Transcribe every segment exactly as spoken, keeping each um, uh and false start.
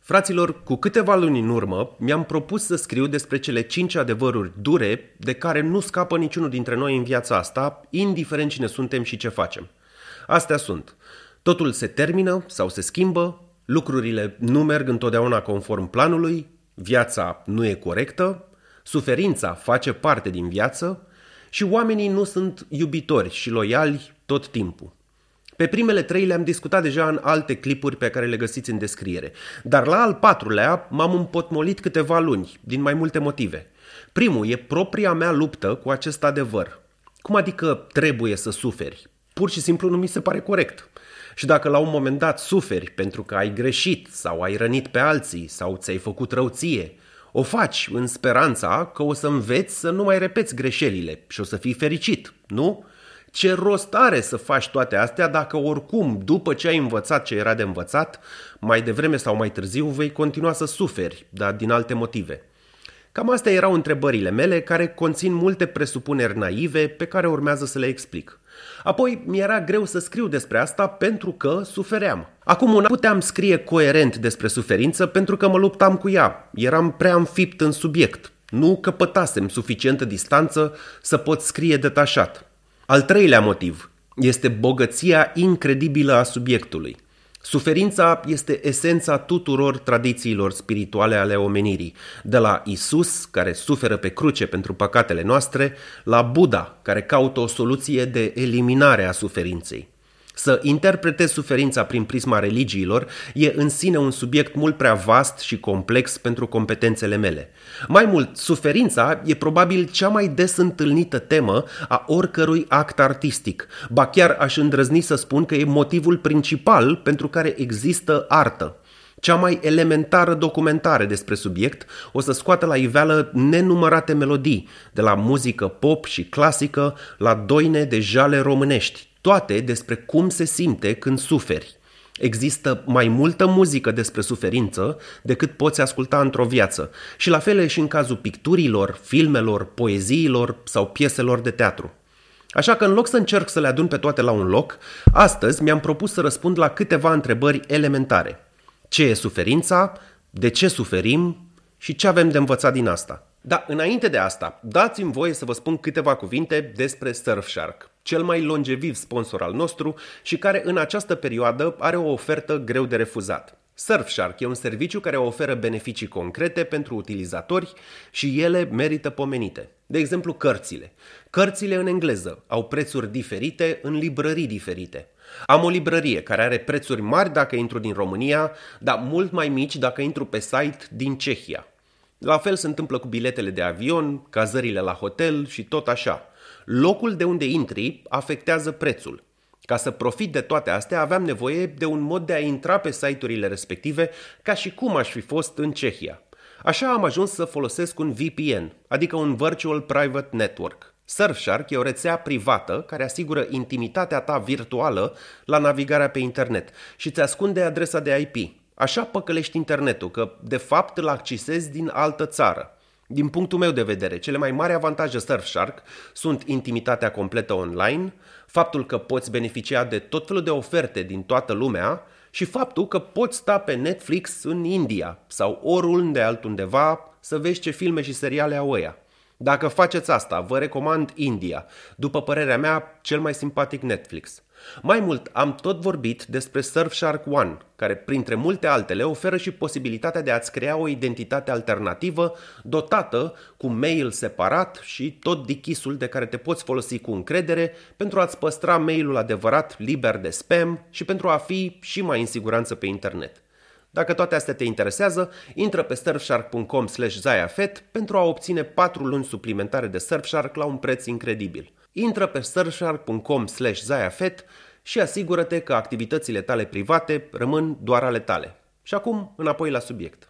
Fraților, cu câteva luni în urmă, mi-am propus să scriu despre cele cinci adevăruri dure de care nu scapă niciunul dintre noi în viața asta, indiferent cine suntem și ce facem. Astea sunt: totul se termină sau se schimbă, lucrurile nu merg întotdeauna conform planului, viața nu e corectă, suferința face parte din viață și oamenii nu sunt iubitori și loiali tot timpul. Pe primele trei le-am discutat deja în alte clipuri pe care le găsiți în descriere, dar la al patrulea m-am împotmolit câteva luni, din mai multe motive. Primul e propria mea luptă cu acest adevăr. Cum adică trebuie să suferi? Pur și simplu nu mi se pare corect. Și dacă la un moment dat suferi pentru că ai greșit sau ai rănit pe alții sau ți-ai făcut rău ție, o faci în speranța că o să înveți să nu mai repeți greșelile și o să fii fericit, nu? Ce rost are să faci toate astea dacă oricum, după ce ai învățat ce era de învățat, mai devreme sau mai târziu vei continua să suferi, dar din alte motive? Cam astea erau întrebările mele, care conțin multe presupuneri naive pe care urmează să le explic. Apoi mi-era greu să scriu despre asta pentru că sufeream. Acum nu puteam scrie coerent despre suferință pentru că mă luptam cu ea. Eram prea înfipt în subiect. Nu căpătasem suficientă distanță să pot scrie detașat. Al treilea motiv este bogăția incredibilă a subiectului. Suferința este esența tuturor tradițiilor spirituale ale omenirii, de la Isus, care suferă pe cruce pentru păcatele noastre, la Buddha, care caută o soluție de eliminare a suferinței. Să interpretezi suferința prin prisma religiilor e în sine un subiect mult prea vast și complex pentru competențele mele. Mai mult, suferința e probabil cea mai des întâlnită temă a oricărui act artistic, ba chiar aș îndrăzni să spun că e motivul principal pentru care există artă. Cea mai elementară documentare despre subiect o să scoată la iveală nenumărate melodii, de la muzică pop și clasică la doine de jale românești, toate despre cum se simte când suferi. Există mai multă muzică despre suferință decât poți asculta într-o viață și la fel e și în cazul picturilor, filmelor, poeziilor sau pieselor de teatru. Așa că în loc să încerc să le adun pe toate la un loc, astăzi mi-am propus să răspund la câteva întrebări elementare. Ce e suferința? De ce suferim? Și ce avem de învățat din asta? Da, înainte de asta, dați-mi voie să vă spun câteva cuvinte despre Surfshark, cel mai longeviv sponsor al nostru și care în această perioadă are o ofertă greu de refuzat. Surfshark e un serviciu care oferă beneficii concrete pentru utilizatori și ele merită pomenite. De exemplu, cărțile. Cărțile în engleză au prețuri diferite în librării diferite. Am o librărie care are prețuri mari dacă intru din România, dar mult mai mici dacă intru pe site din Cehia. La fel se întâmplă cu biletele de avion, cazările la hotel și tot așa. Locul de unde intri afectează prețul. Ca să profit de toate astea, aveam nevoie de un mod de a intra pe site-urile respective ca și cum aș fi fost în Cehia. Așa am ajuns să folosesc un V P N, adică un Virtual Private Network. Surfshark e o rețea privată care asigură intimitatea ta virtuală la navigarea pe internet și îți ascunde adresa de I P. Așa păcălești internetul, că de fapt îl accesezi din altă țară. Din punctul meu de vedere, cele mai mari avantaje Surfshark sunt intimitatea completă online, faptul că poți beneficia de tot felul de oferte din toată lumea și faptul că poți sta pe Netflix în India sau oriunde altundeva să vezi ce filme și seriale au ăia. Dacă faceți asta, vă recomand India, după părerea mea, cel mai simpatic Netflix. Mai mult, am tot vorbit despre Surfshark One, care, printre multe altele, oferă și posibilitatea de a-ți crea o identitate alternativă dotată cu mail separat și tot dichisul de care te poți folosi cu încredere pentru a-ți păstra mailul adevărat liber de spam și pentru a fi și mai în siguranță pe internet. Dacă toate astea te interesează, intră pe surfshark punct com slash zayafet pentru a obține patru luni suplimentare de Surfshark la un preț incredibil. Intră pe surfshark punct com slash zayafet și asigură-te că activitățile tale private rămân doar ale tale. Și acum, înapoi la subiect.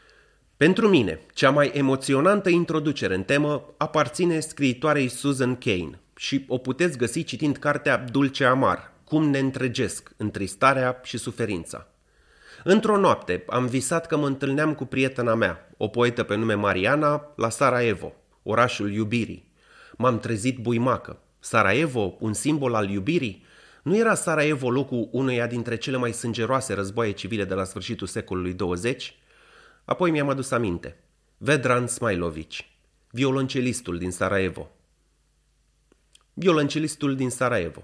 Pentru mine, cea mai emoționantă introducere în temă aparține scriitoarei Susan Cain și o puteți găsi citind cartea Dulce Amar, Cum ne întregesc întristarea și suferința. Într-o noapte am visat că mă întâlneam cu prietena mea, o poetă pe nume Mariana, la Sarajevo, orașul iubirii. M-am trezit buimacă. Sarajevo, un simbol al iubirii? Nu era Sarajevo locul uneia dintre cele mai sângeroase războaie civile de la sfârșitul secolului douăzeci? Apoi mi-am adus aminte. Vedran Smailovic, violoncelistul din Sarajevo. Violoncelistul din Sarajevo.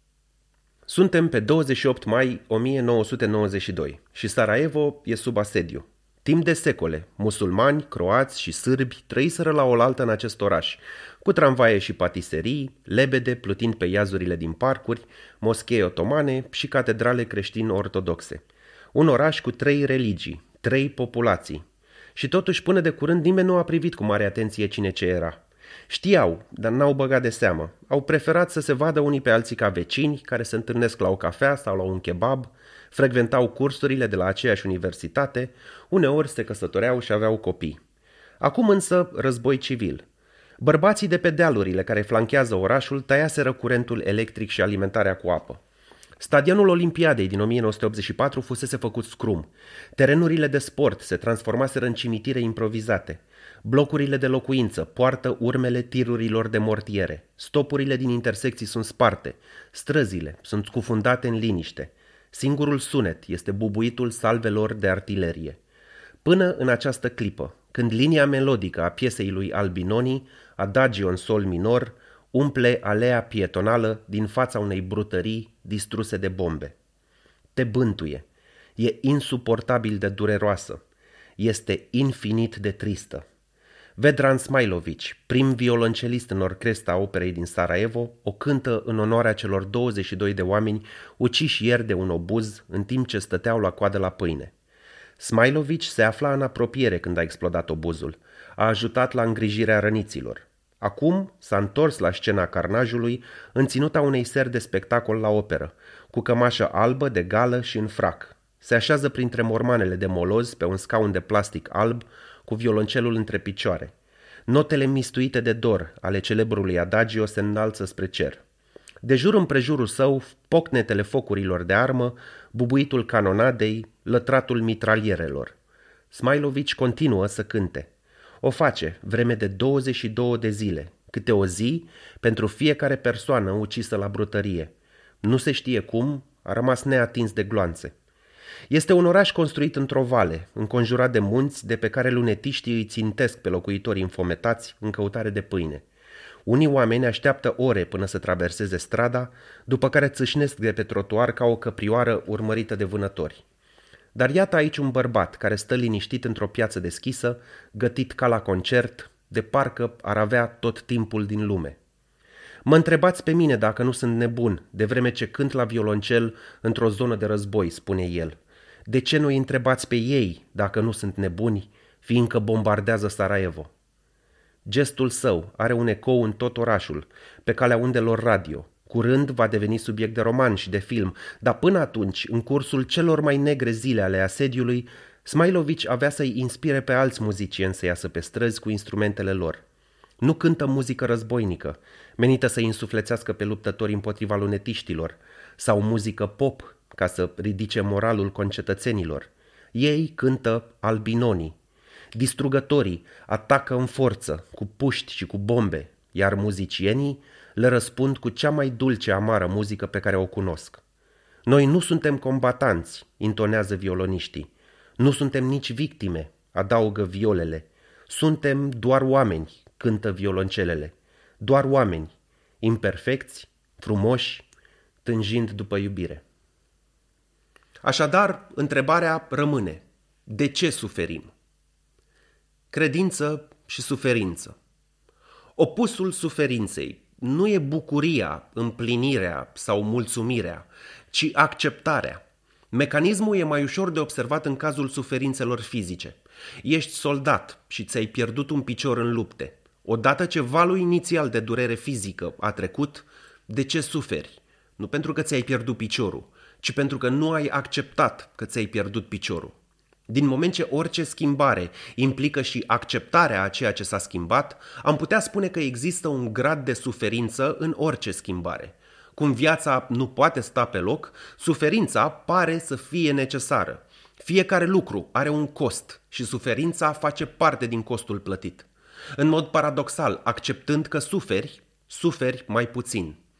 Suntem pe douăzeci și opt mai o mie nouă sute nouăzeci și doi și Sarajevo e sub asediu. Timp de secole, musulmani, croați și sârbi trăiseră la oaltă în acest oraș, cu tramvaie și patiserii, lebede plutind pe iazurile din parcuri, moschei otomane și catedrale creștin-ortodoxe. Un oraș cu trei religii, trei populații. Și totuși până de curând nimeni nu a privit cu mare atenție cine ce era. Știau, dar n-au băgat de seamă. Au preferat să se vadă unii pe alții ca vecini care se întâlnesc la o cafea sau la un kebab, frecventau cursurile de la aceeași universitate, uneori se căsătoreau și aveau copii. Acum însă război civil. Bărbații de pe dealurile care flanchează orașul tăiaseră curentul electric și alimentarea cu apă. Stadionul Olimpiadei din o mie nouă sute optzeci și patru fusese făcut scrum. Terenurile de sport se transformaseră în cimitire improvizate. Blocurile de locuință poartă urmele tirurilor de mortiere. Stopurile din intersecții sunt sparte. Străzile sunt scufundate în liniște. Singurul sunet este bubuitul salvelor de artilerie. Până în această clipă, când linia melodică a piesei lui Albinoni, Adagio în sol minor, umple alea pietonală din fața unei brutării distruse de bombe. Te bântuie. E insuportabil de dureroasă. Este infinit de tristă. Vedran Smailovic, prim violoncelist în orchestra operei din Sarajevo, o cântă în onoarea celor douăzeci și doi de oameni uciși ieri de un obuz în timp ce stăteau la coadă la pâine. Smailovic se afla în apropiere când a explodat obuzul. A ajutat la îngrijirea răniților. Acum s-a întors la scena carnajului în ținuta unei seri de spectacol la operă, cu cămașă albă de gală și în frac. Se așează printre mormanele de moloz pe un scaun de plastic alb, cu violoncelul între picioare. Notele mistuite de dor ale celebrului Adagio se înalță spre cer. De jur împrejurul său, pocnetele focurilor de armă, bubuitul canonadei, lătratul mitralierelor. Smailovic continuă să cânte. O face vreme de douăzeci și două de zile, câte o zi pentru fiecare persoană ucisă la brutărie. Nu se știe cum, a rămas neatins de gloanțe. Este un oraș construit într-o vale, înconjurat de munți de pe care lunetiștii îi țintesc pe locuitorii înfometați în căutare de pâine. Unii oameni așteaptă ore până să traverseze strada, după care țâșnesc de pe trotuar ca o căprioară urmărită de vânători. Dar iată aici un bărbat care stă liniștit într-o piață deschisă, gătit ca la concert, de parcă ar avea tot timpul din lume. Mă întrebați pe mine dacă nu sunt nebun, de vreme ce cânt la violoncel într-o zonă de război, spune el. De ce nu îi întrebați pe ei dacă nu sunt nebuni, fiindcă bombardează Sarajevo? Gestul său are un ecou în tot orașul, pe calea undelor radio. Curând va deveni subiect de roman și de film, dar până atunci, în cursul celor mai negre zile ale asediului, Smailovic avea să-i inspire pe alți muzicieni să iasă pe străzi cu instrumentele lor. Nu cântă muzică războinică, menită să-i însuflețească pe luptători împotriva lunetiștilor, sau muzică pop, ca să ridice moralul concetățenilor. Ei cântă Albinoni. Distrugătorii atacă în forță, cu puști și cu bombe, iar muzicienii le răspund cu cea mai dulce amară muzică pe care o cunosc. Noi nu suntem combatanți, intonează violoniștii. Nu suntem nici victime, adaugă violele. Suntem doar oameni, cântă violoncelele. Doar oameni, imperfecți, frumoși, tânjind după iubire. Așadar, întrebarea rămâne. De ce suferim? Credință și suferință. Opusul suferinței nu e bucuria, împlinirea sau mulțumirea, ci acceptarea. Mecanismul e mai ușor de observat în cazul suferințelor fizice. Ești soldat și ți-ai pierdut un picior în lupte. Odată ce valul inițial de durere fizică a trecut, de ce suferi? Nu pentru că ți-ai pierdut piciorul, ci pentru că nu ai acceptat că ți-ai pierdut piciorul. Din moment ce orice schimbare implică și acceptarea a ceea ce s-a schimbat, am putea spune că există un grad de suferință în orice schimbare. Cum viața nu poate sta pe loc, suferința pare să fie necesară. Fiecare lucru are un cost și suferința face parte din costul plătit. În mod paradoxal, acceptând că suferi, suferi mai puțin.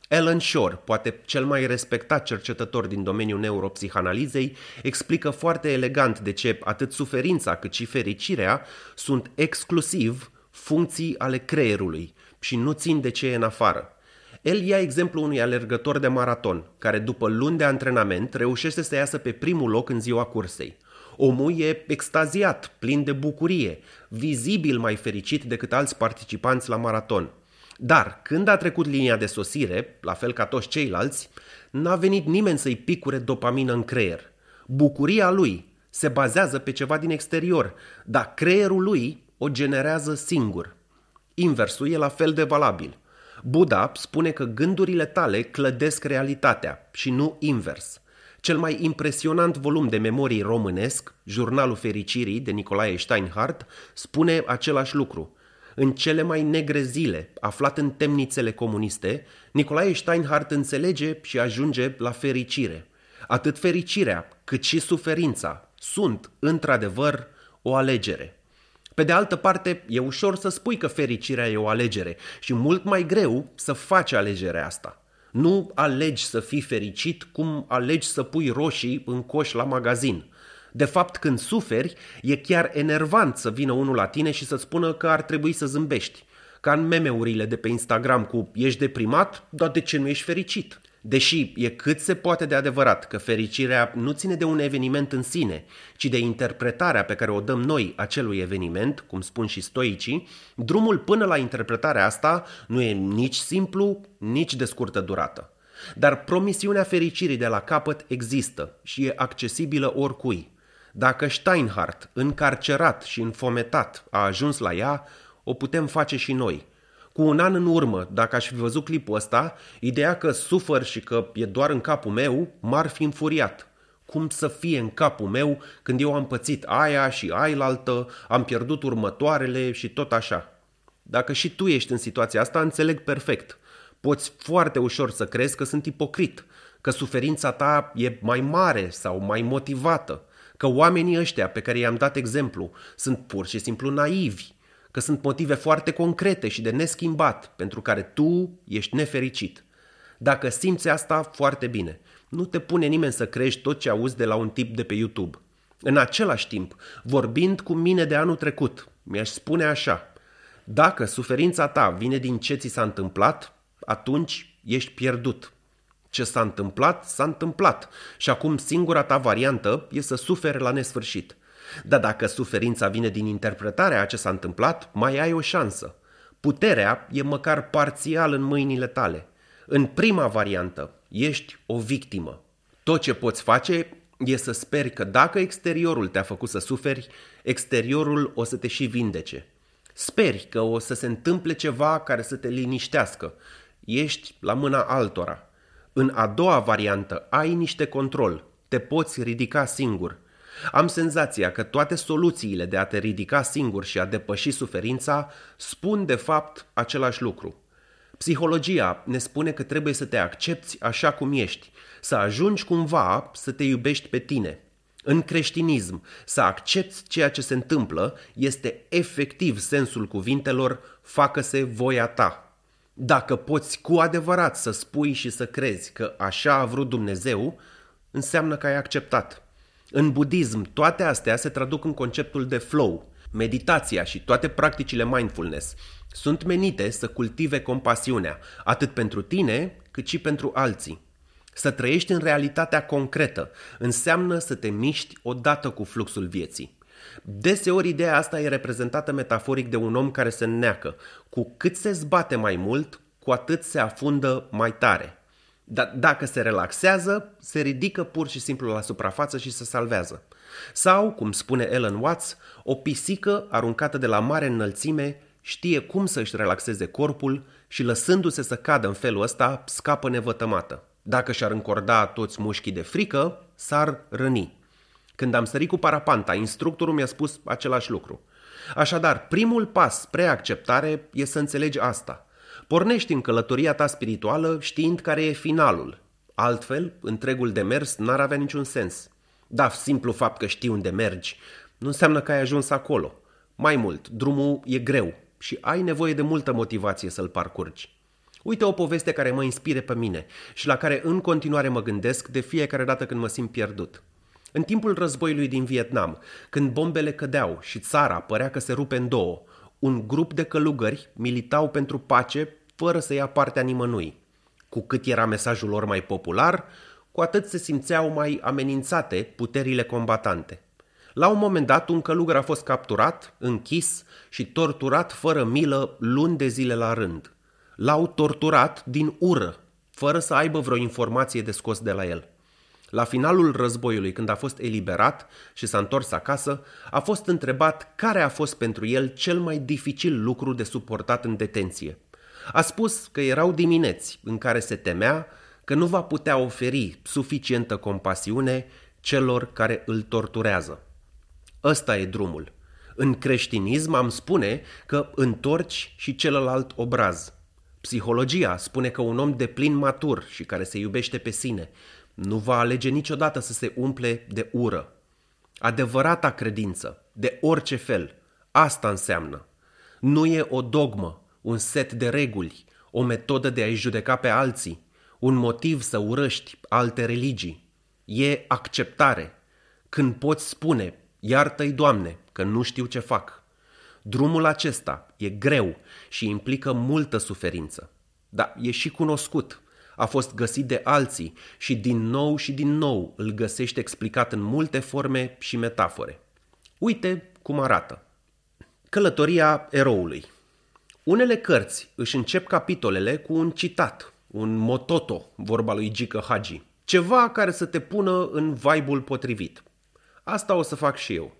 Alan Shore, poate cel mai respectat cercetător din domeniul neuropsihanalizei, explică foarte elegant de ce atât suferința cât și fericirea sunt exclusiv funcții ale creierului și nu țin de ce e în afară. El ia exemplul unui alergător de maraton, care după luni de antrenament reușește să iasă pe primul loc în ziua cursei. Omul e extaziat, plin de bucurie, vizibil mai fericit decât alți participanți la maraton. Dar când a trecut linia de sosire, la fel ca toți ceilalți, n-a venit nimeni să-i picure dopamină în creier. Bucuria lui se bazează pe ceva din exterior, dar creierul lui o generează singur. Inversul e la fel de valabil. Buddha spune că gândurile tale clădesc realitatea și nu invers. Cel mai impresionant volum de memorii românesc, Jurnalul Fericirii de Nicolae Steinhardt, spune același lucru. În cele mai negre zile, aflat în temnițele comuniste, Nicolae Steinhardt înțelege și ajunge la fericire. Atât fericirea cât și suferința sunt, într-adevăr, o alegere. Pe de altă parte, e ușor să spui că fericirea e o alegere și mult mai greu să faci alegerea asta. Nu alegi să fii fericit cum alegi să pui roșii în coș la magazin. De fapt, când suferi, e chiar enervant să vină unul la tine și să-ți spună că ar trebui să zâmbești. Ca în meme-urile de pe Instagram cu ești deprimat, dar de ce nu ești fericit? Deși e cât se poate de adevărat că fericirea nu ține de un eveniment în sine, ci de interpretarea pe care o dăm noi acelui eveniment, cum spun și stoicii, drumul până la interpretarea asta nu e nici simplu, nici de scurtă durată. Dar promisiunea fericirii de la capăt există și e accesibilă oricui. Dacă Steinhardt, încarcerat și înfometat, a ajuns la ea, o putem face și noi. Cu un an în urmă, dacă aș fi văzut clipul ăsta, ideea că sufăr și că e doar în capul meu m-ar fi înfuriat. Cum să fie în capul meu când eu am pățit aia și ailaltă, am pierdut următoarele și tot așa? Dacă și tu ești în situația asta, înțeleg perfect. Poți foarte ușor să crezi că sunt ipocrit, că suferința ta e mai mare sau mai motivată, că oamenii ăștia pe care i-am dat exemplu sunt pur și simplu naivi, că sunt motive foarte concrete și de neschimbat pentru care tu ești nefericit. Dacă simți asta, foarte bine. Nu te pune nimeni să crești tot ce auzi de la un tip de pe YouTube. În același timp, vorbind cu mine de anul trecut, mi-aș spune așa: dacă suferința ta vine din ce ți s-a întâmplat, atunci ești pierdut. Ce s-a întâmplat, s-a întâmplat și acum singura ta variantă e să suferi la nesfârșit. Dar dacă suferința vine din interpretarea a ce s-a întâmplat, mai ai o șansă. Puterea e măcar parțial în mâinile tale. În prima variantă, ești o victimă. Tot ce poți face e să speri că dacă exteriorul te-a făcut să suferi, exteriorul o să te și vindece. Speri că o să se întâmple ceva care să te liniștească. Ești la mâna altora. În a doua variantă ai niște control. Te poți ridica singur. Am senzația că toate soluțiile de a te ridica singur și a depăși suferința spun de fapt același lucru. Psihologia ne spune că trebuie să te accepți așa cum ești, să ajungi cumva să te iubești pe tine. În creștinism, să accepți ceea ce se întâmplă este efectiv sensul cuvintelor facă-se voia ta. Dacă poți cu adevărat să spui și să crezi că așa a vrut Dumnezeu, înseamnă că ai acceptat. În budism, toate astea se traduc în conceptul de flow. Meditația și toate practicile mindfulness sunt menite să cultive compasiunea, atât pentru tine, cât și pentru alții. Să trăiești în realitatea concretă înseamnă să te miști odată cu fluxul vieții. Deseori ideea asta e reprezentată metaforic de un om care se înneacă. Cu cât se zbate mai mult, cu atât se afundă mai tare. Dar dacă se relaxează, se ridică pur și simplu la suprafață și se salvează. Sau, cum spune Alan Watts, o pisică aruncată de la mare înălțime știe cum să-și relaxeze corpul și lăsându-se să cadă în felul ăsta, scapă nevătămată. Dacă și-ar încorda toți mușchii de frică, s-ar răni. Când am sărit cu parapanta, instructorul mi-a spus același lucru. Așadar, primul pas spre acceptare e să înțelegi asta. Pornești în călătoria ta spirituală știind care e finalul. Altfel, întregul demers n-ar avea niciun sens. Dar simplu fapt că știi unde mergi nu înseamnă că ai ajuns acolo. Mai mult, drumul e greu și ai nevoie de multă motivație să-l parcurgi. Uite o poveste care mă inspire pe mine și la care în continuare mă gândesc de fiecare dată când mă simt pierdut. În timpul războiului din Vietnam, când bombele cădeau și țara părea că se rupe în două, un grup de călugări militau pentru pace fără să ia partea nimănui. Cu cât era mesajul lor mai popular, cu atât se simțeau mai amenințate puterile combatante. La un moment dat, un călugăr a fost capturat, închis și torturat fără milă luni de zile la rând. L-au torturat din ură, fără să aibă vreo informație de scos de la el. La finalul războiului, când a fost eliberat și s-a întors acasă, a fost întrebat care a fost pentru el cel mai dificil lucru de suportat în detenție. A spus că erau dimineți în care se temea că nu va putea oferi suficientă compasiune celor care îl torturează. Ăsta e drumul. În creștinism am spune că întorci și celălalt obraz. Psihologia spune că un om deplin matur și care se iubește pe sine nu va alege niciodată să se umple de ură. Adevărata credință, de orice fel, asta înseamnă. Nu e o dogmă, un set de reguli, o metodă de a-i judeca pe alții, un motiv să urăști alte religii. E acceptare. Când poți spune, iartă-i, Doamne, că nu știu ce fac. Drumul acesta e greu și implică multă suferință, dar e și cunoscut. A fost găsit de alții și din nou și din nou îl găsești explicat în multe forme și metafore. Uite cum arată. Călătoria eroului. Unele cărți își încep capitolele cu un citat, un mototo, vorba lui Gică Hagi, ceva care să te pună în vibe-ul potrivit. Asta o să fac și eu.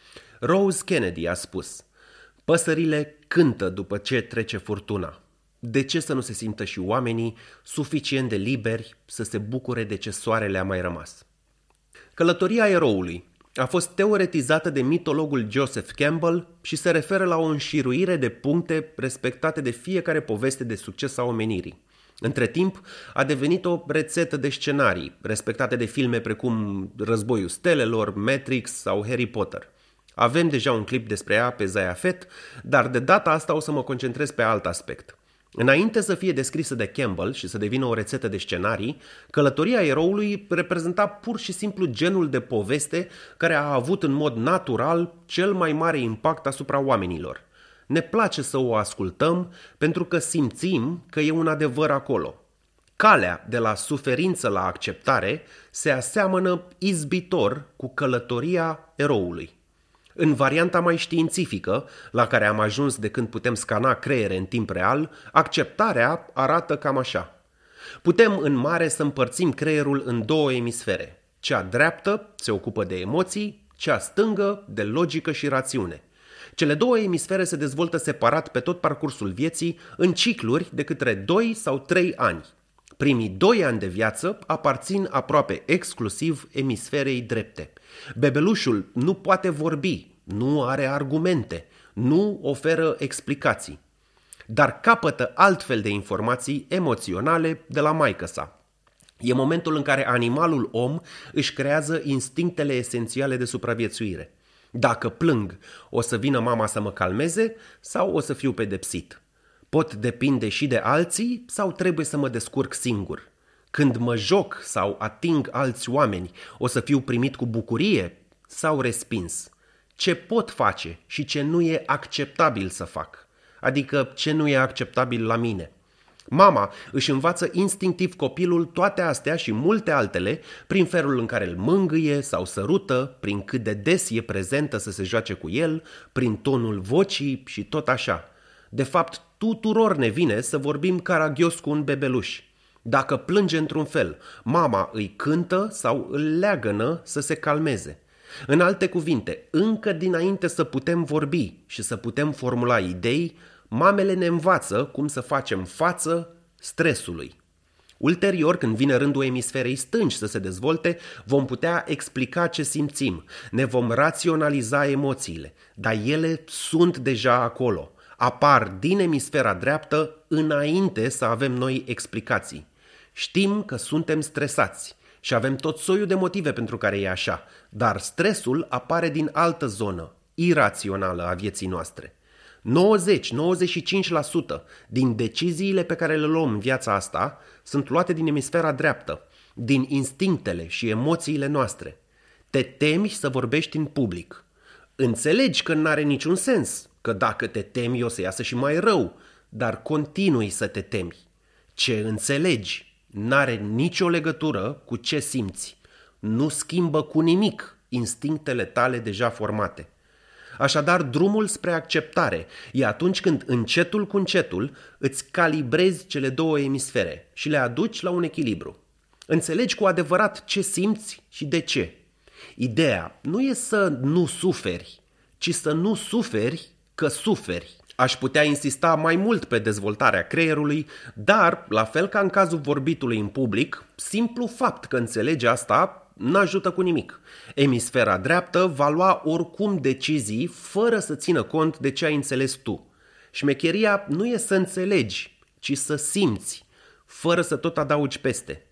Rose Kennedy a spus: păsările cântă după ce trece furtuna. De ce să nu se simtă și oamenii suficient de liberi să se bucure de ce soarele a mai rămas? Călătoria eroului a fost teoretizată de mitologul Joseph Campbell și se referă la o înșiruire de puncte respectate de fiecare poveste de succes a omenirii. Între timp, a devenit o rețetă de scenarii, respectate de filme precum Războiul Stelelor, Matrix sau Harry Potter. Avem deja un clip despre ea pe Zaya Fett, dar de data asta o să mă concentrez pe alt aspect. Înainte să fie descrisă de Campbell și să devină o rețetă de scenarii, călătoria eroului reprezenta pur și simplu genul de poveste care a avut în mod natural cel mai mare impact asupra oamenilor. Ne place să o ascultăm pentru că simțim că e un adevăr acolo. Calea de la suferință la acceptare se aseamănă izbitor cu călătoria eroului. În varianta mai științifică, la care am ajuns de când putem scana creiere în timp real, acceptarea arată cam așa. Putem în mare să împărțim creierul în două emisfere. Cea dreaptă se ocupă de emoții, cea stângă de logică și rațiune. Cele două emisfere se dezvoltă separat pe tot parcursul vieții în cicluri de către doi sau trei ani. Primii doi ani de viață aparțin aproape exclusiv emisferei drepte. Bebelușul nu poate vorbi, nu are argumente, nu oferă explicații, dar capătă altfel de informații emoționale de la maică sa. E momentul în care animalul om își creează instinctele esențiale de supraviețuire. Dacă plâng, o să vină mama să mă calmeze sau o să fiu pedepsit? Pot depinde și de alții sau trebuie să mă descurc singur? Când mă joc sau ating alți oameni, o să fiu primit cu bucurie sau respins? Ce pot face și ce nu e acceptabil să fac? Adică ce nu e acceptabil la mine? Mama își învață instinctiv copilul toate astea și multe altele prin felul în care îl mângâie sau sărută, prin cât de des e prezentă să se joace cu el, prin tonul vocii și tot așa. De fapt, tuturor ne vine să vorbim caragios cu un bebeluș. Dacă plânge într-un fel, mama îi cântă sau îl leagănă să se calmeze. În alte cuvinte, încă dinainte să putem vorbi și să putem formula idei, mamele ne învață cum să facem față stresului. Ulterior, când vine rândul emisferei stângi să se dezvolte, vom putea explica ce simțim, ne vom raționaliza emoțiile, dar ele sunt deja acolo, apar din emisfera dreaptă înainte să avem noi explicații. Știm că suntem stresați și avem tot soiul de motive pentru care e așa, dar stresul apare din altă zonă, irațională a vieții noastre. nouăzeci la nouăzeci și cinci la sută din deciziile pe care le luăm în viața asta sunt luate din emisfera dreaptă, din instinctele și emoțiile noastre. Te temi să vorbești în public. Înțelegi că n-are niciun sens, că dacă te temi o să iasă și mai rău, dar continui să te temi. Ce înțelegi n-are nicio legătură cu ce simți. Nu schimbă cu nimic instinctele tale deja formate. Așadar, drumul spre acceptare e atunci când încetul cu încetul îți calibrezi cele două emisfere și le aduci la un echilibru. Înțelegi cu adevărat ce simți și de ce. Ideea nu e să nu suferi, ci să nu suferi că suferi. Aș putea insista mai mult pe dezvoltarea creierului, dar, la fel ca în cazul vorbitului în public, simplu fapt că înțelegi asta n-ajută cu nimic. Emisfera dreaptă va lua oricum decizii fără să țină cont de ce ai înțeles tu. Șmecheria nu e să înțelegi, ci să simți, fără să tot adaugi peste.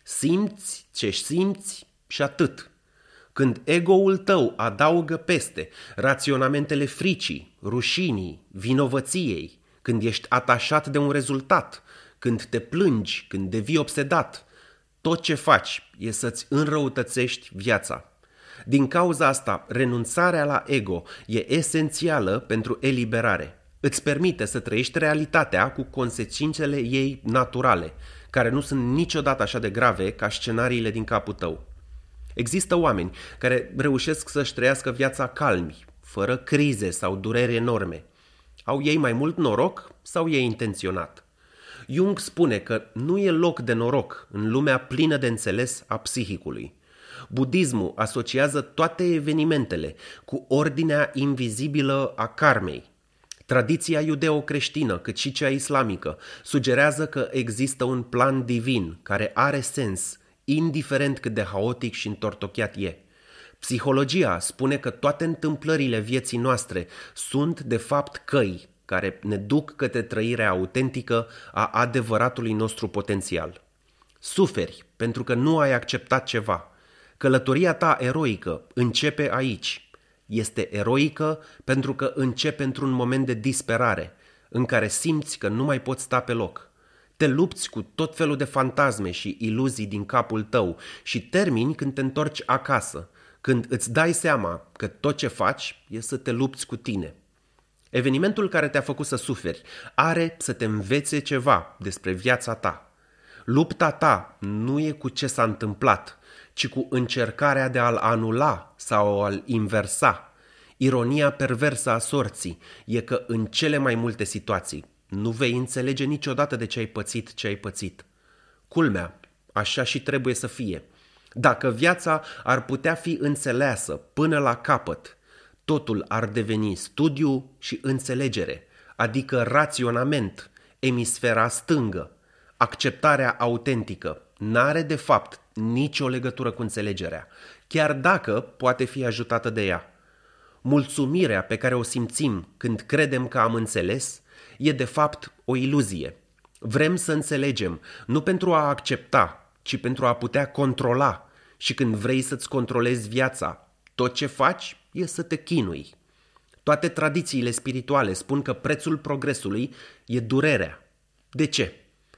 Simți ce simți și atât. Când ego-ul tău adaugă peste raționamentele fricii, rușinii, vinovăției, când ești atașat de un rezultat, când te plângi, când devii obsedat, tot ce faci e să-ți înrăutățești viața. Din cauza asta, renunțarea la ego e esențială pentru eliberare. Îți permite să trăiești realitatea cu consecințele ei naturale, care nu sunt niciodată așa de grave ca scenariile din capul tău. Există oameni care reușesc să-și trăiască viața calmi, fără crize sau dureri enorme. Au ei mai mult noroc sau e intenționat? Jung spune că nu e loc de noroc în lumea plină de înțeles a psihicului. Budismul asociază toate evenimentele cu ordinea invizibilă a karmei. Tradiția iudeo-creștină, cât și cea islamică, sugerează că există un plan divin care are sens, indiferent cât de haotic și întortocheat e. Psihologia spune că toate întâmplările vieții noastre sunt, de fapt, căi care ne duc către trăirea autentică a adevăratului nostru potențial. Suferi pentru că nu ai acceptat ceva. Călătoria ta eroică începe aici. Este eroică pentru că începe într-un moment de disperare, în care simți că nu mai poți sta pe loc. Te lupți cu tot felul de fantasme și iluzii din capul tău și termini când te întorci acasă, când îți dai seama că tot ce faci e să te lupți cu tine. Evenimentul care te-a făcut să suferi are să te învețe ceva despre viața ta. Lupta ta nu e cu ce s-a întâmplat, ci cu încercarea de a-l anula sau a-l inversa. Ironia perversă a sorții e că în cele mai multe situații nu vei înțelege niciodată de ce ai pățit ce ai pățit. Culmea, așa și trebuie să fie. Dacă viața ar putea fi înțeleasă până la capăt, totul ar deveni studiu și înțelegere, adică raționament, emisfera stângă. Acceptarea autentică n-are de fapt nicio legătură cu înțelegerea, chiar dacă poate fi ajutată de ea. Mulțumirea pe care o simțim când credem că am înțeles e de fapt o iluzie. Vrem să înțelegem, nu pentru a accepta, ci pentru a putea controla. Și când vrei să-ți controlezi viața, tot ce faci e să te chinui. Toate tradițiile spirituale spun că prețul progresului e durerea. De ce?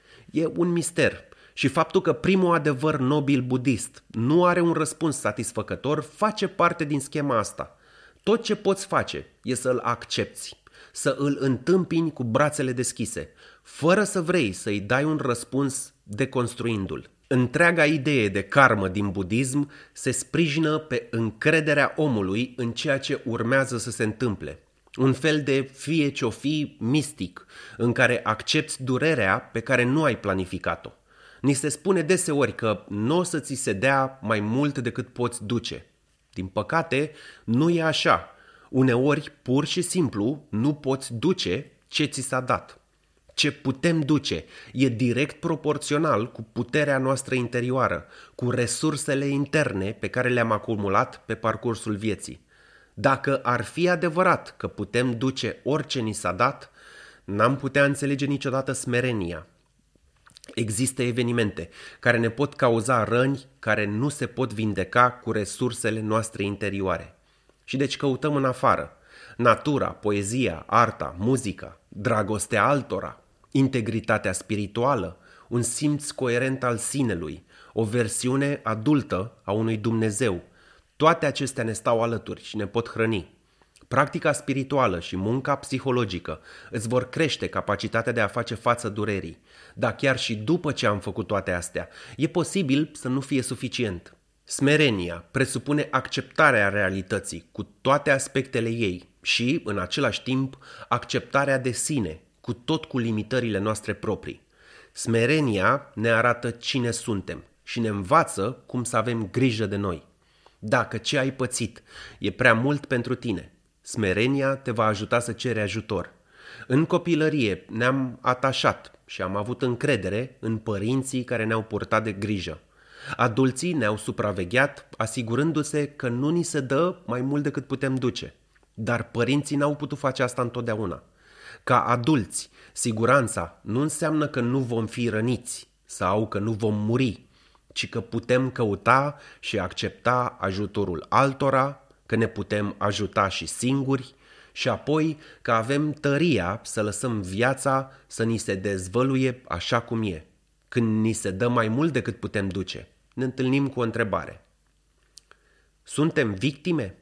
E un mister și faptul că primul adevăr nobil budist nu are un răspuns satisfăcător face parte din schema asta. Tot ce poți face e să-l accepti, să îl întâmpini cu brațele deschise, fără să vrei să-i dai un răspuns deconstruindu-l. Întreaga idee de karmă din budism se sprijină pe încrederea omului în ceea ce urmează să se întâmple. Un fel de fie ce-o fi mistic, în care accepți durerea pe care nu ai planificat-o. Ni se spune deseori că nu o să ți se dea mai mult decât poți duce. Din păcate, nu e așa. Uneori, pur și simplu, nu poți duce ce ți s-a dat. Ce putem duce e direct proporțional cu puterea noastră interioară, cu resursele interne pe care le-am acumulat pe parcursul vieții. Dacă ar fi adevărat că putem duce orice ni s-a dat, n-am putea înțelege niciodată smerenia. Există evenimente care ne pot cauza răni care nu se pot vindeca cu resursele noastre interioare. Și deci căutăm în afară. Natura, poezia, arta, muzica, dragostea altora, integritatea spirituală, un simț coerent al sinelui, o versiune adultă a unui Dumnezeu. Toate acestea ne stau alături și ne pot hrăni. Practica spirituală și munca psihologică îți vor crește capacitatea de a face față durerii. Dar chiar și după ce am făcut toate astea, e posibil să nu fie suficient. Smerenia presupune acceptarea realității cu toate aspectele ei și, în același timp, acceptarea de sine, cu tot cu limitările noastre proprii. Smerenia ne arată cine suntem și ne învață cum să avem grijă de noi. Dacă ce ai pățit e prea mult pentru tine, smerenia te va ajuta să ceri ajutor. În copilărie ne-am atașat și am avut încredere în părinții care ne-au purtat de grijă. Adulții ne-au supravegheat, asigurându-se că nu ni se dă mai mult decât putem duce. Dar părinții n-au putut face asta întotdeauna. Ca adulți, siguranța nu înseamnă că nu vom fi răniți sau că nu vom muri, ci că putem căuta și accepta ajutorul altora, că ne putem ajuta și singuri și apoi că avem tăria să lăsăm viața să ni se dezvăluie așa cum e. Când ni se dă mai mult decât putem duce, ne întâlnim cu o întrebare. Suntem victime?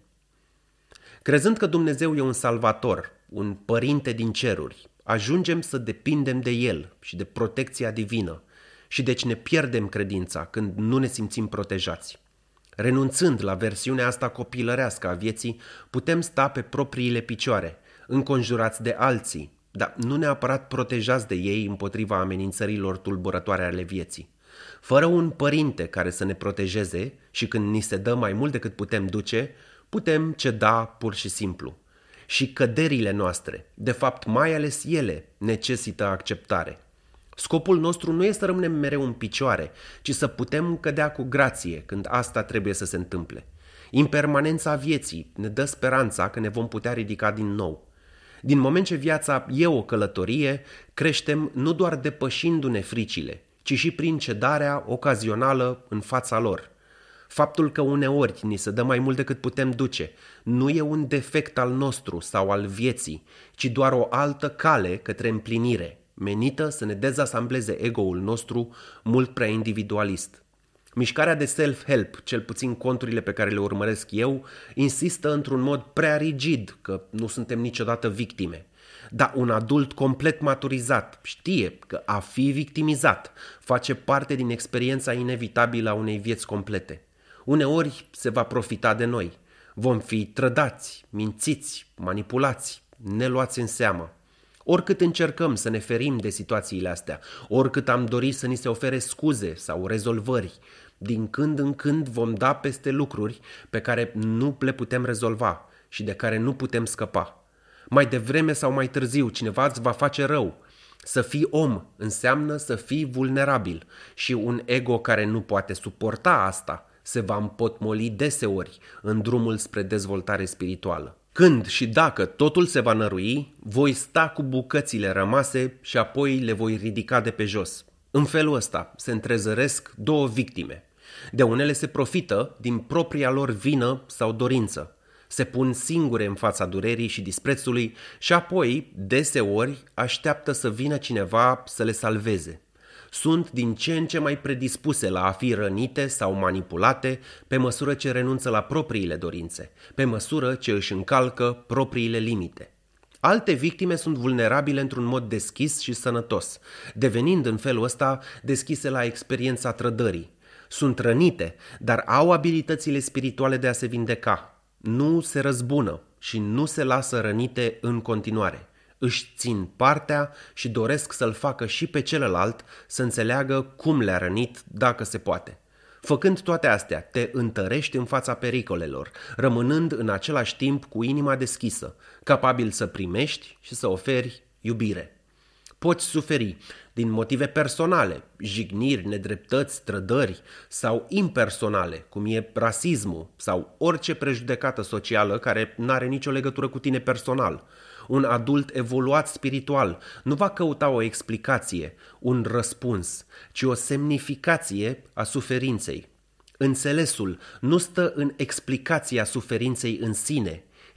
Crezând că Dumnezeu e un salvator, un părinte din ceruri, ajungem să depindem de El și de protecția divină și deci ne pierdem credința când nu ne simțim protejați. Renunțând la versiunea asta copilărească a vieții, putem sta pe propriile picioare, înconjurați de alții, dar nu neapărat protejați de ei împotriva amenințărilor tulburătoare ale vieții. Fără un părinte care să ne protejeze și când ni se dă mai mult decât putem duce, putem ceda pur și simplu. Și căderile noastre, de fapt mai ales ele, necesită acceptare. Scopul nostru nu este să rămânem mereu în picioare, ci să putem cădea cu grație când asta trebuie să se întâmple. Impermanența vieții ne dă speranța că ne vom putea ridica din nou. Din moment ce viața e o călătorie, creștem nu doar depășindu-ne fricile, ci și prin cedarea ocazională în fața lor. Faptul că uneori ni se dă mai mult decât putem duce nu e un defect al nostru sau al vieții, ci doar o altă cale către împlinire, menită să ne dezasambleze ego-ul nostru mult prea individualist. Mișcarea de self-help, cel puțin conturile pe care le urmăresc eu, insistă într-un mod prea rigid că nu suntem niciodată victime. Dar un adult complet maturizat știe că a fi victimizat face parte din experiența inevitabilă a unei vieți complete. Uneori se va profita de noi. Vom fi trădați, mințiți, manipulați, neluați în seamă. Oricât încercăm să ne ferim de situațiile astea, oricât am dorit să ni se ofere scuze sau rezolvări, din când în când vom da peste lucruri pe care nu le putem rezolva și de care nu putem scăpa. Mai devreme sau mai târziu cineva îți va face rău. Să fii om înseamnă să fii vulnerabil și un ego care nu poate suporta asta se va împotmoli deseori în drumul spre dezvoltare spirituală. Când și dacă totul se va nărui, voi sta cu bucățile rămase și apoi le voi ridica de pe jos. În felul ăsta se întrezăresc două victime. De unele se profită din propria lor vină sau dorință. Se pun singure în fața durerii și disprețului și apoi, deseori, așteaptă să vină cineva să le salveze. Sunt din ce în ce mai predispuse la a fi rănite sau manipulate pe măsură ce renunță la propriile dorințe, pe măsură ce își încalcă propriile limite. Alte victime sunt vulnerabile într-un mod deschis și sănătos, devenind în felul ăsta deschise la experiența trădării. Sunt rănite, dar au abilitățile spirituale de a se vindeca. Nu se răzbună și nu se lasă rănite în continuare. Își țin partea și doresc să-l facă și pe celălalt să înțeleagă cum le-a rănit, dacă se poate. Făcând toate astea, te întărești în fața pericolelor, rămânând în același timp cu inima deschisă, capabil să primești și să oferi iubire. Poți suferi din motive personale, jigniri, nedreptăți, trădări, sau impersonale, cum e rasismul sau orice prejudecată socială care n-are nicio legătură cu tine personal. Un adult evoluat spiritual nu va căuta o explicație, un răspuns, ci o semnificație a suferinței. Înțelesul nu stă în explicația suferinței în sine,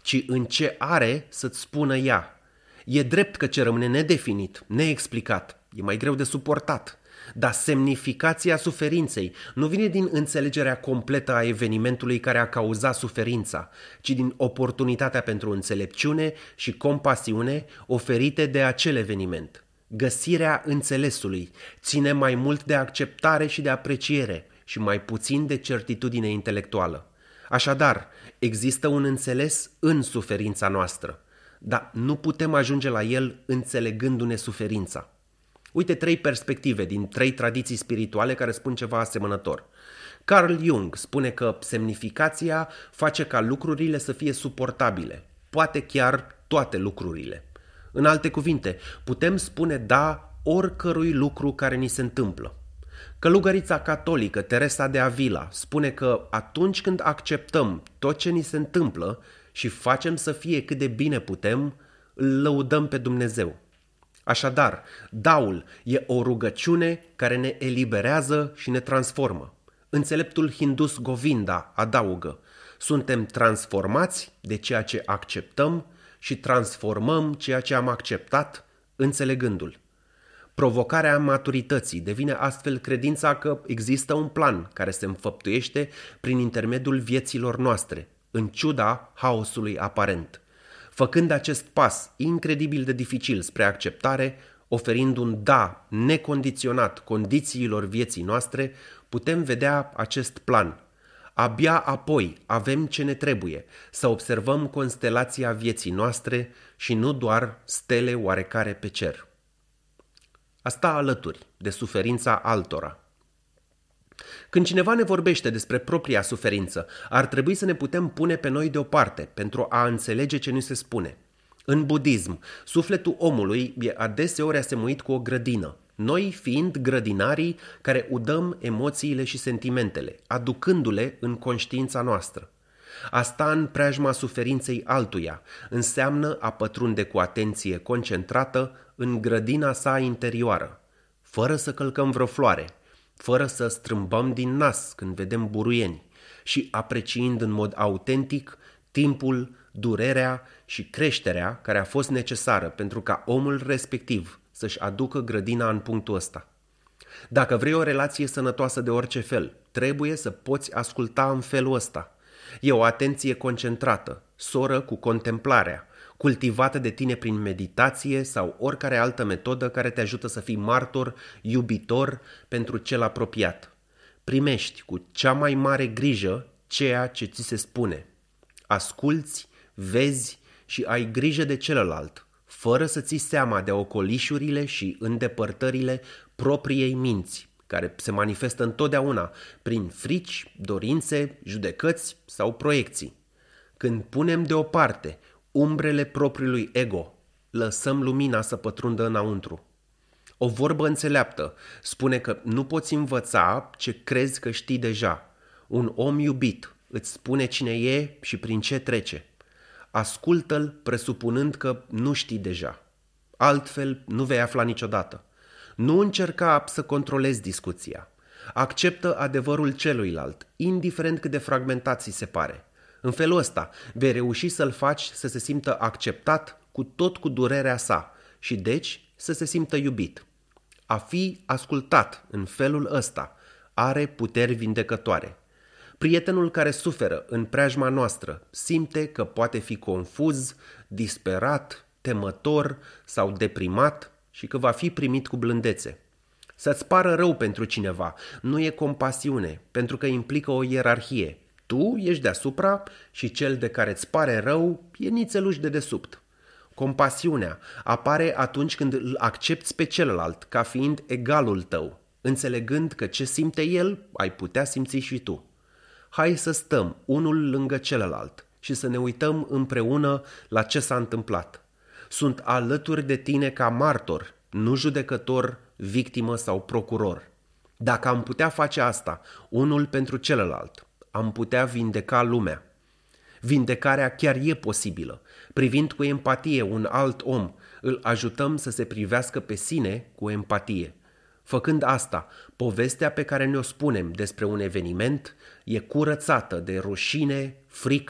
ci în ce are să-ți spună ea. E drept că ce rămâne nedefinit, neexplicat, e mai greu de suportat, dar semnificația suferinței nu vine din înțelegerea completă a evenimentului care a cauzat suferința, ci din oportunitatea pentru înțelepciune și compasiune oferite de acel eveniment. Găsirea înțelesului ține mai mult de acceptare și de apreciere și mai puțin de certitudine intelectuală. Așadar, există un înțeles în suferința noastră, dar nu putem ajunge la el înțelegându-ne suferința. Uite trei perspective din trei tradiții spirituale care spun ceva asemănător. Carl Jung spune că semnificația face ca lucrurile să fie suportabile, poate chiar toate lucrurile. În alte cuvinte, putem spune da oricărui lucru care ni se întâmplă. Călugărița catolică Teresa de Avila spune că atunci când acceptăm tot ce ni se întâmplă și facem să fie cât de bine putem, îl lăudăm pe Dumnezeu. Așadar, daul e o rugăciune care ne eliberează și ne transformă. Înțeleptul hindus Govinda adaugă: suntem transformați de ceea ce acceptăm și transformăm ceea ce am acceptat înțelegându-l. Provocarea maturității devine astfel credința că există un plan care se înfăptuiește prin intermediul vieților noastre, în ciuda haosului aparent. Făcând acest pas incredibil de dificil spre acceptare, oferind un da necondiționat condițiilor vieții noastre, putem vedea acest plan. Abia apoi avem ce ne trebuie, să observăm constelația vieții noastre și nu doar stele oarecare pe cer. Asta alături de suferința altora. Când cineva ne vorbește despre propria suferință, ar trebui să ne putem pune pe noi deoparte pentru a înțelege ce ni se spune. În budism, sufletul omului e adeseori asemuit cu o grădină, noi fiind grădinarii care udăm emoțiile și sentimentele, aducându-le în conștiința noastră. A sta în preajma suferinței altuia înseamnă a pătrunde cu atenție concentrată în grădina sa interioară, fără să călcăm vreo floare, fără să strâmbăm din nas când vedem buruieni și apreciind în mod autentic timpul, durerea și creșterea care a fost necesară pentru ca omul respectiv să-și aducă grădina în punctul ăsta. Dacă vrei o relație sănătoasă de orice fel, trebuie să poți asculta în felul ăsta. E o atenție concentrată, soră cu contemplarea, cultivată de tine prin meditație sau oricare altă metodă care te ajută să fii martor, iubitor pentru cel apropiat. Primești cu cea mai mare grijă ceea ce ți se spune. Asculți, vezi și ai grijă de celălalt, fără să ții seama de ocolișurile și îndepărtările propriei minți, care se manifestă întotdeauna prin frici, dorințe, judecăți sau proiecții. Când punem deoparte umbrele propriului ego, lăsăm lumina să pătrundă înăuntru. O vorbă înțeleaptă spune că nu poți învăța ce crezi că știi deja. Un om iubit îți spune cine e și prin ce trece. Ascultă-l presupunând că nu știi deja. Altfel nu vei afla niciodată. Nu încerca să controlezi discuția. Acceptă adevărul celuilalt, indiferent cât de fragmentat ți se pare. În felul ăsta vei reuși să-l faci să se simtă acceptat cu tot cu durerea sa și deci să se simtă iubit. A fi ascultat în felul ăsta are puteri vindecătoare. Prietenul care suferă în preajma noastră simte că poate fi confuz, disperat, temător sau deprimat și că va fi primit cu blândețe. Să-ți pară rău pentru cineva nu e compasiune, pentru că implică o ierarhie. Tu ești deasupra și cel de care îți pare rău e nițeluș de desubt. Compasiunea apare atunci când îl accepți pe celălalt ca fiind egalul tău, înțelegând că ce simte el ai putea simți și tu. Hai să stăm unul lângă celălalt și să ne uităm împreună la ce s-a întâmplat. Sunt alături de tine ca martor, nu judecător, victimă sau procuror. Dacă am putea face asta, unul pentru celălalt, am putea vindeca lumea. Vindecarea chiar e posibilă. Privind cu empatie un alt om, îl ajutăm să se privească pe sine cu empatie. Făcând asta, povestea pe care ne-o spunem despre un eveniment e curățată de rușine, frică,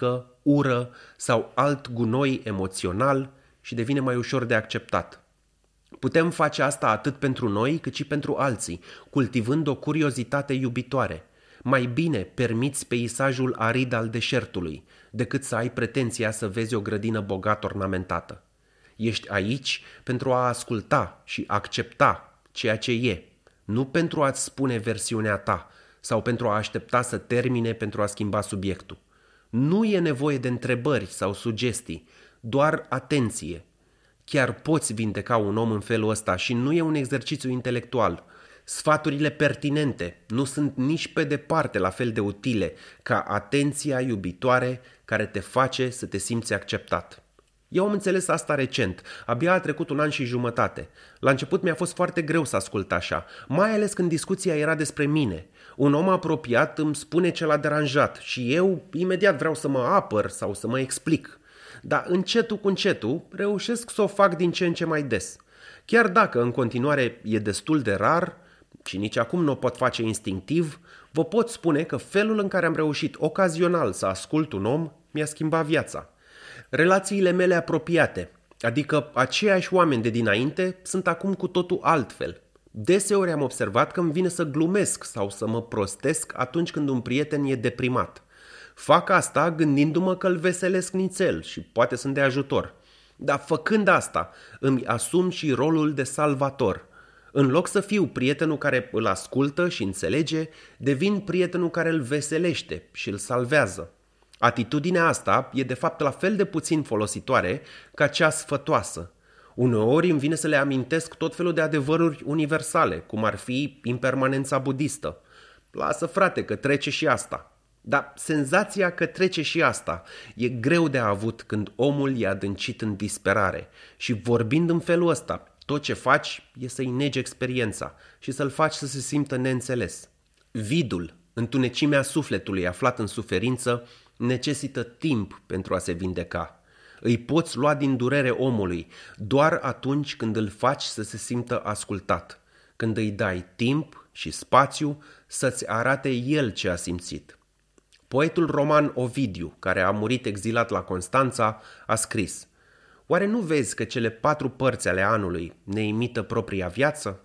ură sau alt gunoi emoțional și devine mai ușor de acceptat. Putem face asta atât pentru noi cât și pentru alții, cultivând o curiozitate iubitoare. Mai bine permiți peisajul arid al deșertului decât să ai pretenția să vezi o grădină bogat ornamentată. Ești aici pentru a asculta și accepta ceea ce e, nu pentru a-ți spune versiunea ta sau pentru a aștepta să termine pentru a schimba subiectul. Nu e nevoie de întrebări sau sugestii, doar atenție. Chiar poți vindeca un om în felul ăsta și nu e un exercițiu intelectual. Sfaturile pertinente nu sunt nici pe departe la fel de utile ca atenția iubitoare care te face să te simți acceptat. Eu am înțeles asta recent, abia a trecut un an și jumătate. La început mi-a fost foarte greu să ascult așa, mai ales când discuția era despre mine. Un om apropiat îmi spune ce l-a deranjat și eu imediat vreau să mă apăr sau să mă explic. Dar încetul cu încetul reușesc să o fac din ce în ce mai des. Chiar dacă în continuare e destul de rar și nici acum nu o pot face instinctiv, vă pot spune că felul în care am reușit ocazional să ascult un om mi-a schimbat viața. Relațiile mele apropiate, adică aceiași oameni de dinainte, sunt acum cu totul altfel. Deseori am observat că îmi vine să glumesc sau să mă prostesc atunci când un prieten e deprimat. Fac asta gândindu-mă că îl veselesc nițel și poate sunt de ajutor. Dar făcând asta, îmi asum și rolul de salvator. În loc să fiu prietenul care îl ascultă și înțelege, devin prietenul care îl veselește și îl salvează. Atitudinea asta e de fapt la fel de puțin folositoare ca cea sfătoasă. Uneori îmi vine să le amintesc tot felul de adevăruri universale, cum ar fi impermanența budistă. Lasă, frate, că trece și asta. Dar senzația că trece și asta e greu de avut când omul e adâncit în disperare și vorbind în felul ăsta, tot ce faci e să-i negi experiența și să-l faci să se simtă neînțeles. Vidul, întunecimea sufletului aflat în suferință, necesită timp pentru a se vindeca. Îi poți lua din durere omului doar atunci când îl faci să se simtă ascultat, când îi dai timp și spațiu să-ți arate el ce a simțit. Poetul roman Ovidiu, care a murit exilat la Constanța, a scris: oare nu vezi că cele patru părți ale anului ne imită propria viață?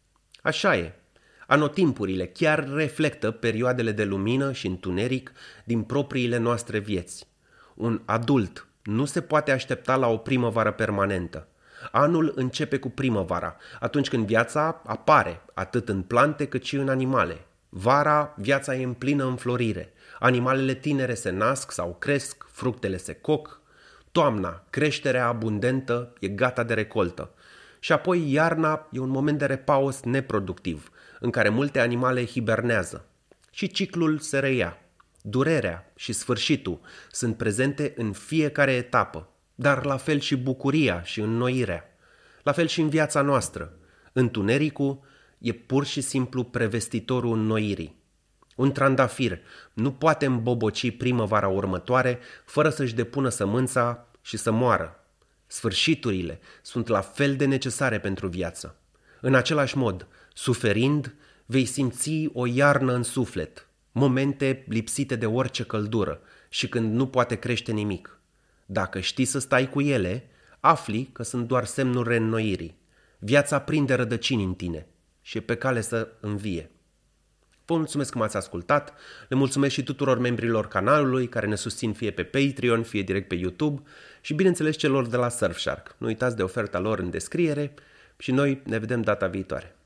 Așa e. Anotimpurile chiar reflectă perioadele de lumină și întuneric din propriile noastre vieți. Un adult nu se poate aștepta la o primăvară permanentă. Anul începe cu primăvara, atunci când viața apare, atât în plante cât și în animale. Vara, viața e în plină înflorire. Animalele tinere se nasc sau cresc, fructele se coc. Toamna, creșterea abundentă, e gata de recoltă. Și apoi iarna e un moment de repaus neproductiv, în care multe animale hibernează. Și ciclul se reia. Durerea și sfârșitul sunt prezente în fiecare etapă, dar la fel și bucuria și înnoirea. La fel și în viața noastră. Întunericul e pur și simplu prevestitorul înnoirii. Un trandafir nu poate îmboboci primăvara următoare fără să-și depună sămânța și să moară. Sfârșiturile sunt la fel de necesare pentru viață. În același mod, suferind, vei simți o iarnă în suflet, momente lipsite de orice căldură și când nu poate crește nimic. Dacă știi să stai cu ele, afli că sunt doar semnul reînnoirii. Viața prinde rădăcini în tine și e pe cale să învie. Vă mulțumesc că m-ați ascultat, le mulțumesc și tuturor membrilor canalului care ne susțin fie pe Patreon, fie direct pe YouTube și bineînțeles celor de la Surfshark. Nu uitați de oferta lor în descriere și noi ne vedem data viitoare.